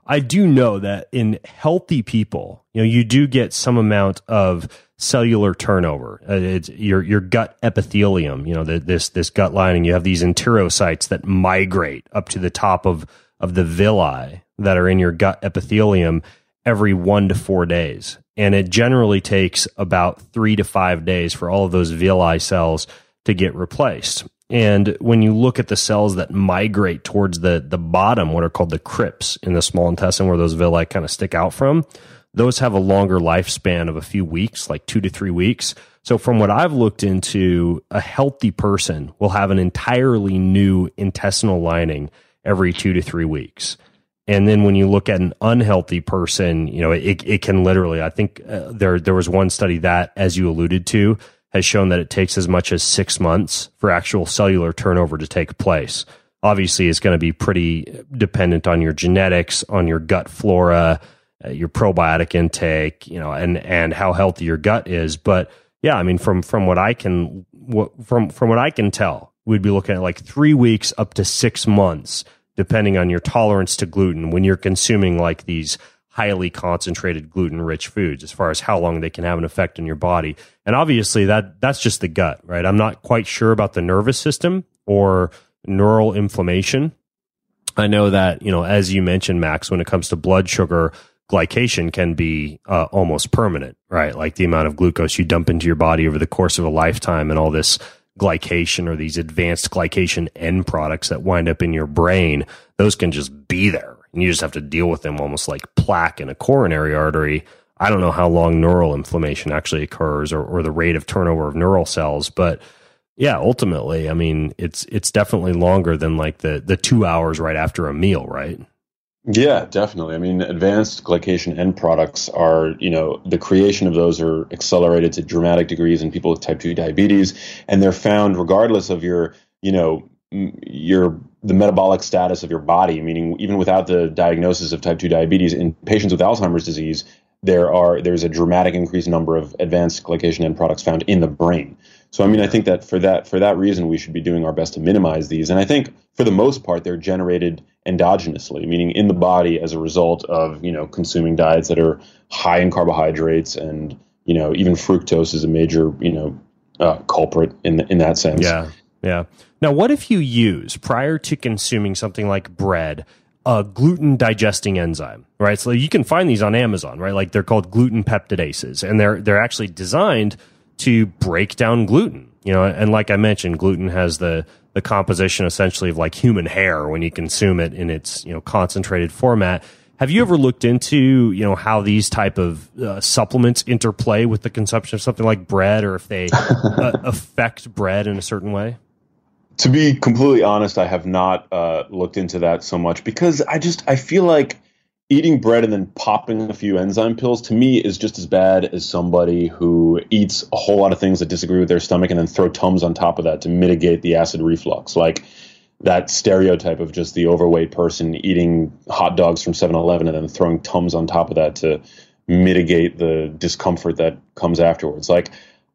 S5: I do know that in healthy people, you know, you do get some amount of cellular turnover. Uh, it's your your gut epithelium, you know, the, this this gut lining. You have these enterocytes that migrate up to the top of of the villi that are in your gut epithelium every one to four days, and it generally takes about three to five days for all of those villi cells to get replaced. And when you look at the cells that migrate towards the the bottom, what are called the crypts in the small intestine, where those villi kind of stick out from, those have a longer lifespan of a few weeks, like two to three weeks. So from what I've looked into, a healthy person will have an entirely new intestinal lining every two to three weeks. And then when you look at an unhealthy person, you know, it it can literally, I think uh, there there was one study that, as you alluded to, has shown that it takes as much as six months for actual cellular turnover to take place. Obviously, it's going to be pretty dependent on your genetics, on your gut flora, uh, your probiotic intake, you know, and and how healthy your gut is. But yeah, I mean, from from what I can what, from from what I can tell, we'd be looking at like three weeks up to six months, depending on your tolerance to gluten when you're consuming like these highly concentrated gluten-rich foods, as far as how long they can have an effect on your body. And obviously, that that's just the gut, right? I'm not quite sure about the nervous system or neural inflammation. I know that, you know, as you mentioned, Max, when it comes to blood sugar, glycation can be uh, almost permanent, right? Like the amount of glucose you dump into your body over the course of a lifetime, and all this glycation or these advanced glycation end products that wind up in your brain, those can just be there. And you just have to deal with them almost like plaque in a coronary artery. I don't know how long neural inflammation actually occurs, or, or the rate of turnover of neural cells, but yeah, ultimately, I mean, it's it's definitely longer than like the the two hours right after a meal, right?
S3: Yeah, definitely. I mean, advanced glycation end products are, you know, the creation of those are accelerated to dramatic degrees in people with type two diabetes, and they're found regardless of your, you know, your the metabolic status of your body, meaning even without the diagnosis of type two diabetes. In patients with Alzheimer's disease, there are there's a dramatic increased number of advanced glycation end products found in the brain. So I mean, I think that for that for that reason, we should be doing our best to minimize these. And I think for the most part, they're generated endogenously, meaning in the body as a result of, you know, consuming diets that are high in carbohydrates, and, you know, even fructose is a major, you know, uh, culprit in in that sense.
S5: Yeah. Yeah. Now, what if you use, prior to consuming something like bread, a gluten digesting enzyme, right? So you can find these on Amazon, right? Like they're called gluten peptidases, and they're they're actually designed to break down gluten. You know, and like I mentioned, gluten has the the composition essentially of like human hair when you consume it in its, you know, concentrated format. Have you ever looked into, you know, how these type of uh, supplements interplay with the consumption of something like bread, or if they uh, affect bread in a certain way?
S3: To be completely honest, I have not uh, looked into that so much, because I just I feel like eating bread and then popping a few enzyme pills, to me, is just as bad as somebody who eats a whole lot of things that disagree with their stomach and then throw Tums on top of that to mitigate the acid reflux. Like that stereotype of just the overweight person eating hot dogs from seven eleven and then throwing Tums on top of that to mitigate the discomfort that comes afterwards. Like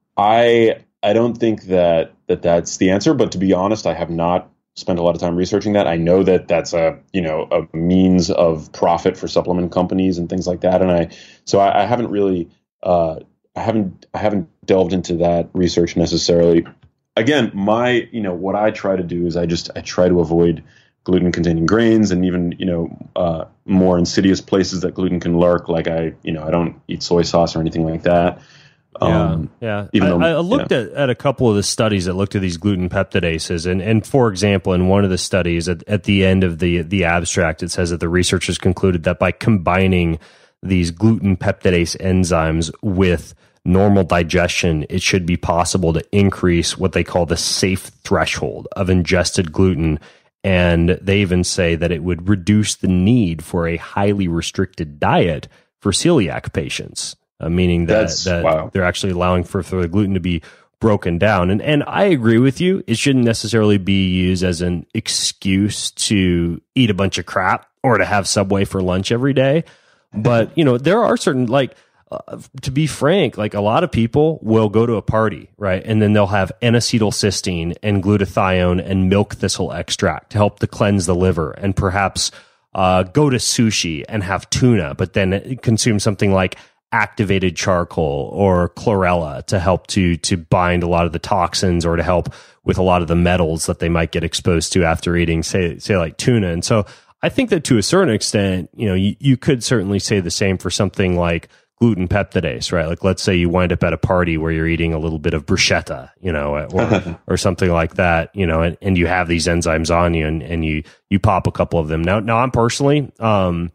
S3: I I don't think that, that that's the answer, but to be honest, I have not spent a lot of time researching that. I know that that's a, you know, a means of profit for supplement companies and things like that. And I, so I, I haven't really, uh, I haven't, I haven't delved into that research necessarily. Again, my, you know, what I try to do is I just, I try to avoid gluten containing grains, and even, you know, uh, more insidious places that gluten can lurk. Like I, you know, I don't eat soy sauce or anything like that.
S5: Um, yeah, yeah. I, though, I looked yeah. at, at a couple of the studies that looked at these gluten peptidases, and, and for example, in one of the studies at, at the end of the the abstract, it says that the researchers concluded that by combining these gluten peptidase enzymes with normal digestion, it should be possible to increase what they call the safe threshold of ingested gluten. And they even say that it would reduce the need for a highly restricted diet for celiac patients. Uh, meaning that, that wow. they're actually allowing for, for the gluten to be broken down. And and I agree with you. It shouldn't necessarily be used as an excuse to eat a bunch of crap or to have Subway for lunch every day. But, you know, there are certain, like, uh, to be frank, like a lot of people will go to a party, right? And then they'll have N-acetylcysteine and glutathione and milk thistle extract to help to cleanse the liver, and perhaps uh, go to sushi and have tuna, but then consume something like activated charcoal or chlorella to help to to bind a lot of the toxins or to help with a lot of the metals that they might get exposed to after eating, say say like tuna. And so I think that to a certain extent, you know, you, you could certainly say the same for something like gluten peptidase, right? Like, let's say you wind up at a party where you're eating a little bit of bruschetta, you know, or or something like that, you know, and, and you have these enzymes on you, and, and you you pop a couple of them. Now, now I'm personally, um,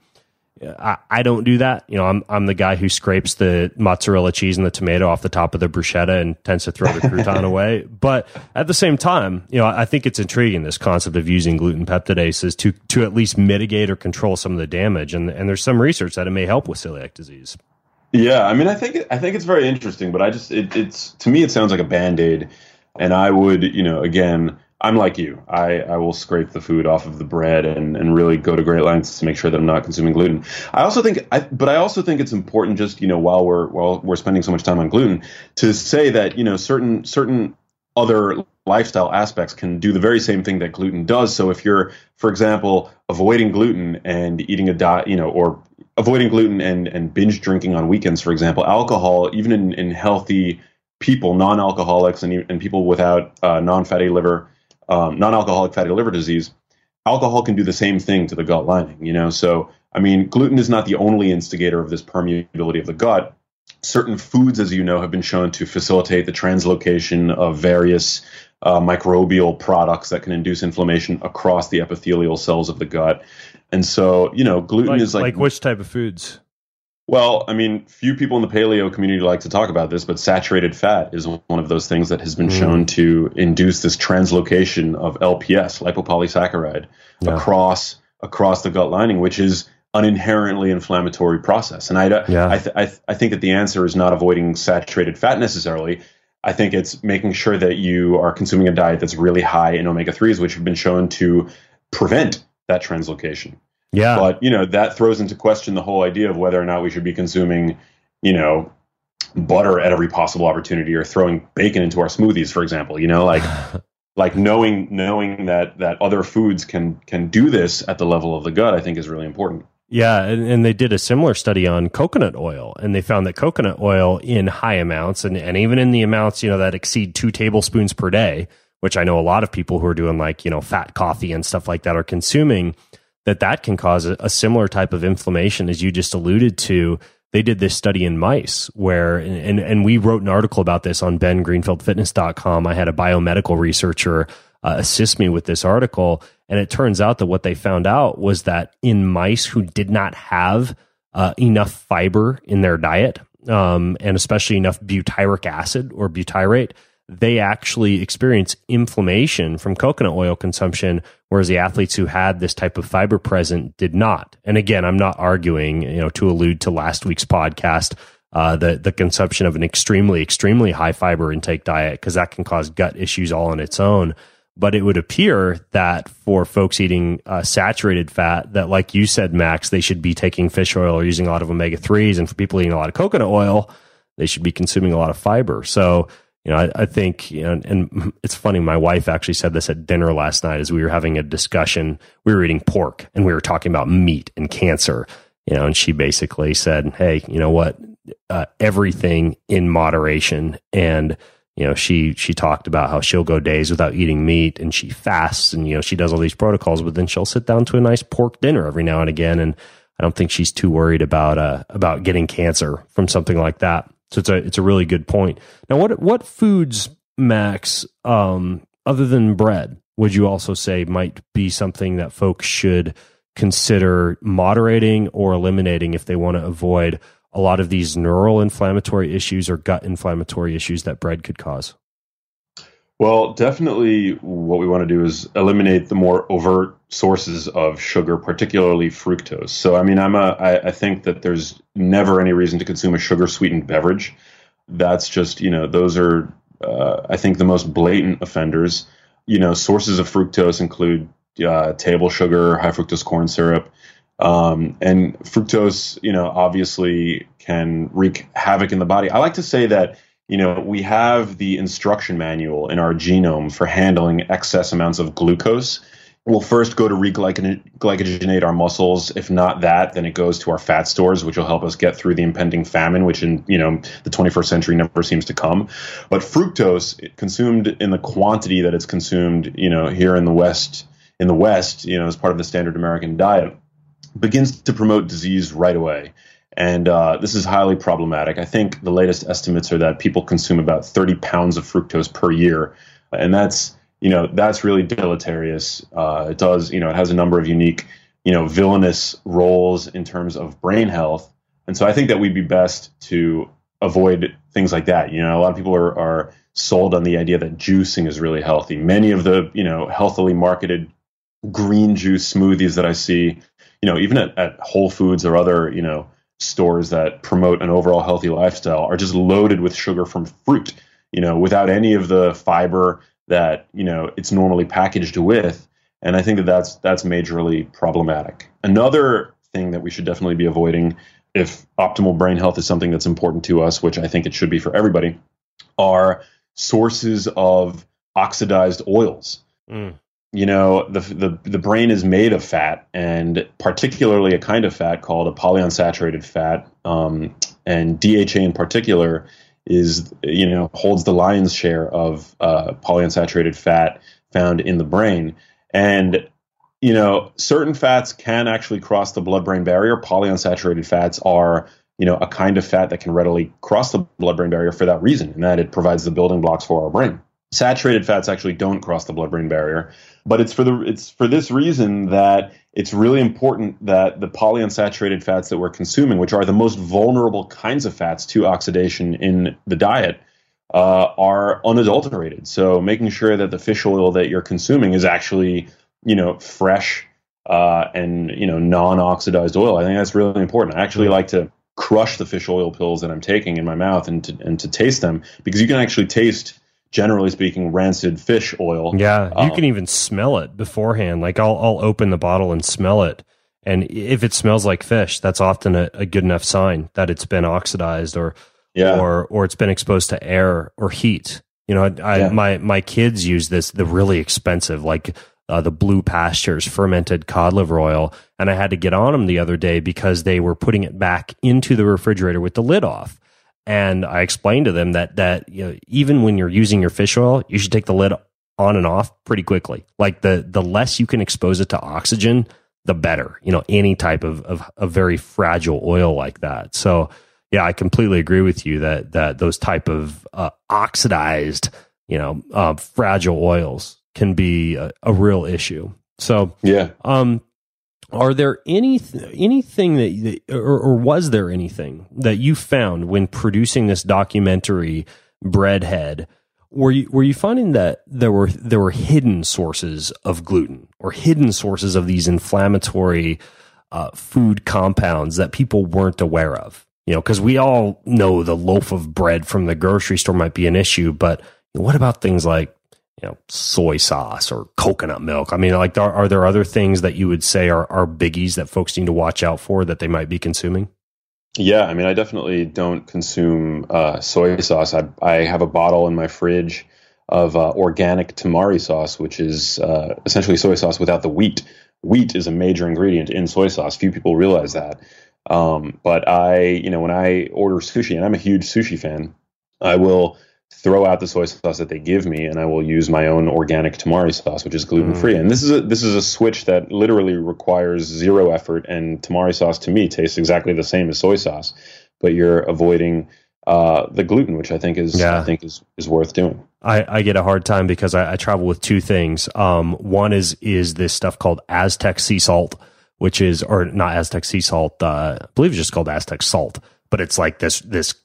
S5: I, I don't do that. You know, I'm I'm the guy who scrapes the mozzarella cheese and the tomato off the top of the bruschetta and tends to throw the crouton away. But at the same time, you know, I think it's intriguing, this concept of using gluten peptidases to to at least mitigate or control some of the damage. And and there's some research that it may help with celiac disease.
S3: Yeah, I mean, I think I think it's very interesting, but I just it, it's to me it sounds like a Band-Aid, and I would, you know, again, I'm like you. I, I will scrape the food off of the bread and, and really go to great lengths to make sure that I'm not consuming gluten. I also think, I, but I also think it's important, just, you know, while we're while we're spending so much time on gluten, to say that, you know, certain certain other lifestyle aspects can do the very same thing that gluten does. So if you're, for example, avoiding gluten and eating a diet, you know, or avoiding gluten and and binge drinking on weekends, for example, alcohol, even in, in healthy people, non-alcoholics, and and people without uh, non-fatty liver. Um, non-alcoholic fatty liver disease, alcohol can do the same thing to the gut lining, you know? So, I mean, gluten is not the only instigator of this permeability of the gut. Certain foods, as you know, have been shown to facilitate the translocation of various uh, microbial products that can induce inflammation across the epithelial cells of the gut. And so, you know, gluten
S5: like,
S3: is like...
S5: Like which type of foods?
S3: Well, I mean, few people in the paleo community like to talk about this, but saturated fat is one of those things that has been mm. shown to induce this translocation of L P S, lipopolysaccharide, yeah. across across the gut lining, which is an inherently inflammatory process. And I, yeah. I, th- I, th- I think that the answer is not avoiding saturated fat necessarily. I think it's making sure that you are consuming a diet that's really high in omega threes, which have been shown to prevent that translocation.
S5: Yeah.
S3: But, you know, that throws into question the whole idea of whether or not we should be consuming, you know, butter at every possible opportunity, or throwing bacon into our smoothies, for example, you know, like like knowing knowing that that other foods can can do this at the level of the gut, I think is really important.
S5: Yeah. And, and they did a similar study on coconut oil, and they found that coconut oil in high amounts, and, and even in the amounts, you know, that exceed two tablespoons per day, which I know a lot of people who are doing like, you know, fat coffee and stuff like that are consuming, that that can cause a, a similar type of inflammation as you just alluded to. They did this study in mice where, and, and we wrote an article about this on ben greenfield fitness dot com. I had a biomedical researcher uh, assist me with this article, and it turns out that what they found out was that in mice who did not have uh, enough fiber in their diet, um, and especially enough butyric acid or butyrate, they actually experience inflammation from coconut oil consumption, whereas the athletes who had this type of fiber present did not. And again, I'm not arguing, you know, to allude to last week's podcast, uh, the, the consumption of an extremely, extremely high fiber intake diet, because that can cause gut issues all on its own. But it would appear that for folks eating uh, saturated fat, that like you said, Max, they should be taking fish oil or using a lot of omega threes. And for people eating a lot of coconut oil, they should be consuming a lot of fiber. So, you know, I, I think, you know, and it's funny, my wife actually said this at dinner last night as we were having a discussion. We were eating pork and we were talking about meat and cancer, you know, and she basically said, hey, you know what, uh, everything in moderation. And, you know, she, she talked about how she'll go days without eating meat, and she fasts, and, you know, she does all these protocols, but then she'll sit down to a nice pork dinner every now and again. And I don't think she's too worried about, uh, about getting cancer from something like that. So it's a it's a really good point. Now, what what foods, Max, um, other than bread, would you also say might be something that folks should consider moderating or eliminating if they want to avoid a lot of these neural inflammatory issues or gut inflammatory issues that bread could cause?
S3: Well, definitely what we want to do is eliminate the more overt sources of sugar, particularly fructose. So, I mean, I'm a, I, I think that there's never any reason to consume a sugar-sweetened beverage. That's just, you know, those are, uh, I think, the most blatant offenders. You know, sources of fructose include uh, table sugar, high fructose corn syrup, um, and fructose, you know, obviously can wreak havoc in the body. I like to say that, you know, we have the instruction manual in our genome for handling excess amounts of glucose will first go to reglycogenate our muscles. If not that, then it goes to our fat stores, which will help us get through the impending famine, which in you know the twenty-first century never seems to come. But fructose, consumed in the quantity that it's consumed, you know, here in the West, in the West, you know, as part of the standard American diet, begins to promote disease right away. And uh, this is highly problematic. I think the latest estimates are that people consume about thirty pounds of fructose per year, and that's You know, that's really deleterious. Uh, it does, you know, it has a number of unique, you know, villainous roles in terms of brain health. And so I think that we'd be best to avoid things like that. You know, a lot of people are, are sold on the idea that juicing is really healthy. Many of the, you know, healthily marketed green juice smoothies that I see, you know, even at, at Whole Foods or other, you know, stores that promote an overall healthy lifestyle are just loaded with sugar from fruit, you know, without any of the fiber that, you know, it's normally packaged with. And I think that that's, that's majorly problematic. Another thing that we should definitely be avoiding, if optimal brain health is something that's important to us, which I think it should be for everybody, are sources of oxidized oils. Mm. You know, the, the, the brain is made of fat, and particularly a kind of fat called a polyunsaturated fat, um, and D H A in particular is, you know, holds the lion's share of uh, polyunsaturated fat found in the brain. And, you know, certain fats can actually cross the blood-brain barrier. Polyunsaturated fats are, you know, a kind of fat that can readily cross the blood-brain barrier for that reason, and that it provides the building blocks for our brain. Saturated fats actually don't cross the blood-brain barrier, but it's for the it's for this reason that it's really important that the polyunsaturated fats that we're consuming, which are the most vulnerable kinds of fats to oxidation in the diet, uh, are unadulterated. So making sure that the fish oil that you're consuming is actually, you know, fresh uh, and, you know, non-oxidized oil. I think that's really important. I actually like to crush the fish oil pills that I'm taking in my mouth and to and to taste them, because you can actually taste, generally speaking, rancid fish oil.
S5: Yeah, you
S3: um,
S5: can even smell it beforehand. Like I'll I'll open the bottle and smell it, and if it smells like fish, that's often a, a good enough sign that it's been oxidized or yeah. or or it's been exposed to air or heat. You know, I, yeah. my my kids use this the really expensive like uh, the Blue Pastures fermented cod liver oil, and I had to get on them the other day because they were putting it back into the refrigerator with the lid off. And I explained to them that that you know, even when you're using your fish oil, you should take the lid on and off pretty quickly. Like the the less you can expose it to oxygen, the better. You know, any type of of a very fragile oil like that. So yeah, I completely agree with you that that those type of uh, oxidized, you know, uh, fragile oils can be a, a real issue. So
S3: yeah.
S5: Um, Are there any anything that, or, or was there anything that you found when producing this documentary, Breadhead? Were you were you finding that there were there were hidden sources of gluten or hidden sources of these inflammatory uh, food compounds that people weren't aware of? You know, because we all know the loaf of bread from the grocery store might be an issue, but what about things like, you know, soy sauce or coconut milk? I mean, like, are, are there other things that you would say are, are biggies that folks need to watch out for that they might be consuming?
S3: Yeah, I mean, I definitely don't consume uh, soy sauce. I, I have a bottle in my fridge of uh, organic tamari sauce, which is uh, essentially soy sauce without the wheat. Wheat is a major ingredient in soy sauce. Few people realize that. Um, but I, you know, when I order sushi, and I'm a huge sushi fan, I will throw out the soy sauce that they give me, and I will use my own organic tamari sauce, which is gluten free. Mm. And this is a, this is a switch that literally requires zero effort. And tamari sauce to me tastes exactly the same as soy sauce, but you're avoiding uh, the gluten, which I think is yeah. I think is is worth doing.
S5: I, I get a hard time because I, I travel with two things. Um, one is is this stuff called Aztec sea salt, which is or not Aztec sea salt. Uh, I believe it's just called Aztec salt, but it's like this this.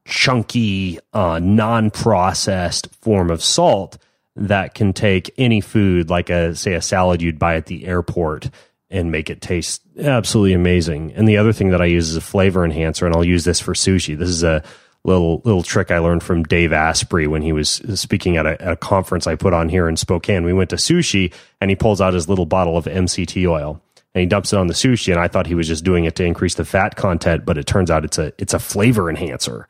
S5: chunky, uh, non-processed form of salt that can take any food, like a say a salad you'd buy at the airport, and make it taste absolutely amazing. And the other thing that I use is a flavor enhancer, and I'll use this for sushi. This is a little little trick I learned from Dave Asprey when he was speaking at a, at a conference I put on here in Spokane. We went to sushi, and he pulls out his little bottle of M C T oil, and he dumps it on the sushi, and I thought he was just doing it to increase the fat content, but it turns out it's a it's a flavor enhancer.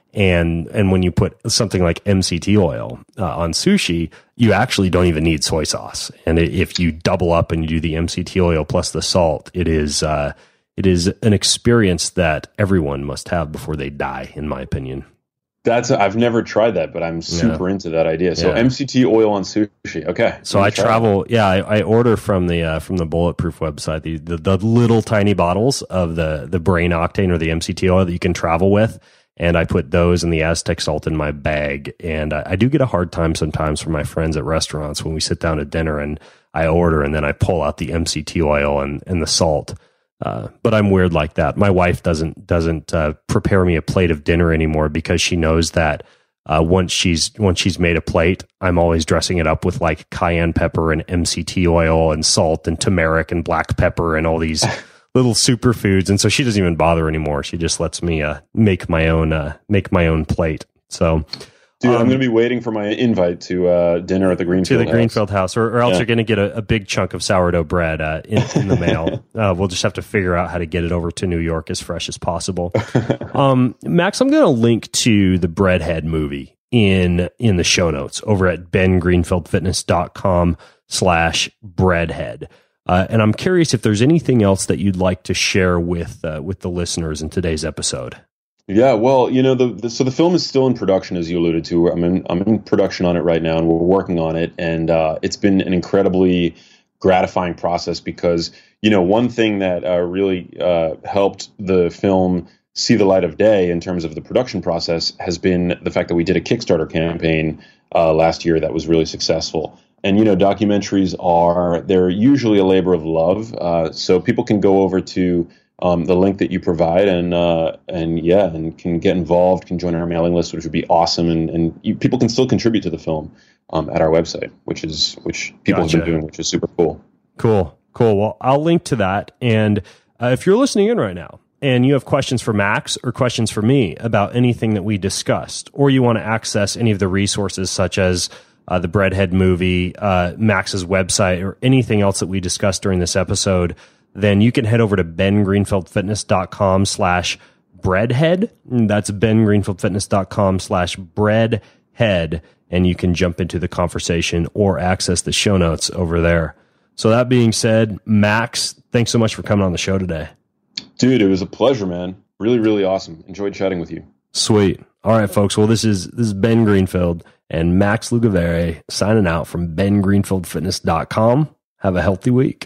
S5: And and when you put something like M C T oil uh, on sushi, you actually don't even need soy sauce. And if you double up and you do the M C T oil plus the salt, it is uh, it is an experience that everyone must have before they die, in my opinion.
S3: That's I've never tried that, but I'm super yeah. into that idea. So yeah. M C T oil on sushi. Okay.
S5: So I travel. It. Yeah, I, I order from the uh, from the Bulletproof website the, the the little tiny bottles of the the Brain Octane or the M C T oil that you can travel with. And I put those and the Aztec salt in my bag. And I, I do get a hard time sometimes from my friends at restaurants when we sit down to dinner and I order and then I pull out the M C T oil and, and the salt. Uh, but I'm weird like that. My wife doesn't doesn't uh, prepare me a plate of dinner anymore because she knows that uh, once she's once she's made a plate, I'm always dressing it up with like cayenne pepper and M C T oil and salt and turmeric and black pepper and all these little superfoods, and so she doesn't even bother anymore. She just lets me uh, make my own uh, make my own plate. So,
S3: dude,
S5: um,
S3: I'm going to be waiting for my invite to uh, dinner at the Greenfield
S5: to the
S3: house.
S5: Greenfield house, or, or else
S3: yeah.
S5: you're going to get a, a big chunk of sourdough bread uh, in, in the mail. uh, we'll just have to figure out how to get it over to New York as fresh as possible. um, Max, I'm going to link to the Breadhead movie in in the show notes over at ben greenfield fitness dot com slash breadhead. Uh, and I'm curious if there's anything else that you'd like to share with uh, with the listeners in today's episode.
S3: Yeah, well, you know, the, the so the film is still in production, as you alluded to. I'm in I'm in production on it right now, and we're working on it. And uh, it's been an incredibly gratifying process because, you know, one thing that uh, really uh, helped the film see the light of day in terms of the production process has been the fact that we did a Kickstarter campaign uh, last year that was really successful. And, you know, documentaries are, they're usually a labor of love. Uh, so people can go over to um, the link that you provide and, uh, and yeah, and can get involved, can join our mailing list, which would be awesome. And, and you, people can still contribute to the film um, at our website, which is, which people gotcha. have been doing, which is super cool.
S5: Cool. Cool. Well, I'll link to that. And uh, if you're listening in right now and you have questions for Max or questions for me about anything that we discussed, or you want to access any of the resources such as Uh, the Breadhead movie, uh, Max's website, or anything else that we discussed during this episode, then you can head over to ben greenfield fitness dot com slash breadhead. That's ben greenfield fitness dot com slash breadhead, and you can jump into the conversation or access the show notes over there. So that being said, Max, thanks so much for coming on the show today.
S3: Dude, it was a pleasure, man. Really, really awesome. Enjoyed chatting with you.
S5: Sweet. All right, folks. Well, this is this is Ben Greenfield and Max Lugavere signing out from ben greenfield fitness dot com. Have a healthy week.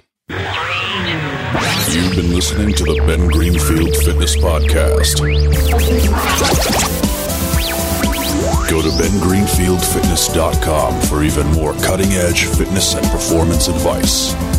S4: You've been listening to the Ben Greenfield Fitness Podcast. Go to ben greenfield fitness dot com for even more cutting-edge fitness and performance advice.